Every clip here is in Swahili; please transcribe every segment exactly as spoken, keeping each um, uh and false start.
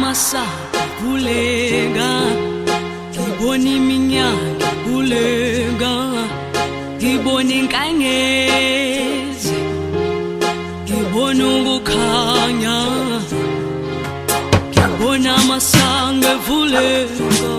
masaka kulenga, ngibona iminyaka kulenga, ngibona inkanyezi, ngibona ukukhanya, ngibona amasanga evulenga.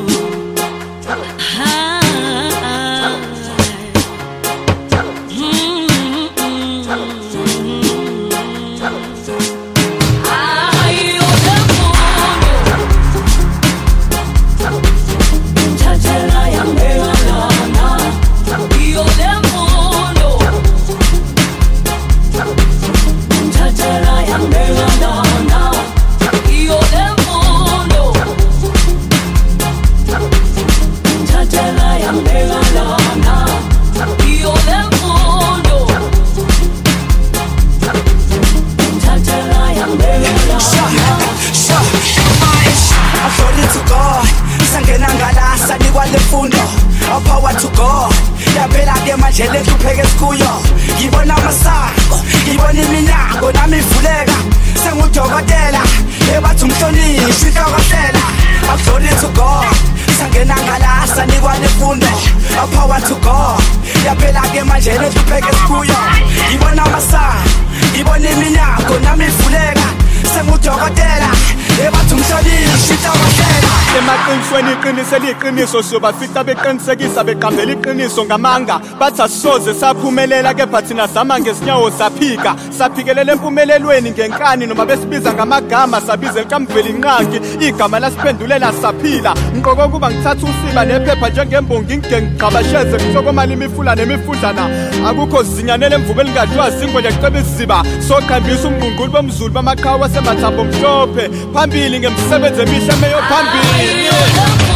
All power to God. Yaphela ke manje lethupheke sikuyo. Ngibona amasako, ngibona iminyango nami ivuleka. Sengudokotela, ebathi umhlonishwa inhlokosela. All glory to God. Sangena ngalasa nikwa lefundo. All power to God. Yaphela ke manje lethupheke sikuyo. Ngibona amasako, ngibona iminyango nami ivuleka. Sengudokotela, ebathi umhlonishwa inhlokosela. Emaqinisweni iqiniso eliqiniso siyobafica beqinisekisa beqambela iqiniso ngamanga bathi asisoze saphumelela kepha thina sama ngesinyawo saphika saphikelela empumelelweni ngenkani noma besibiza ngamagama sabiza ekamveli inqangi igama lasiphendulela saphila ngiqoko kuba ngithatha usiba nephepha njengembongi ngigengqabasheze kusokomali imifula nemifudlana akukho zinyanele emvubu elingadliwa zingo nje kuceba isiziba soqhambisa umngqungquli bomzulu bamakhawa semathambo mhlophe phambili ngemsebenzi emihle meyo phambili. Yeah.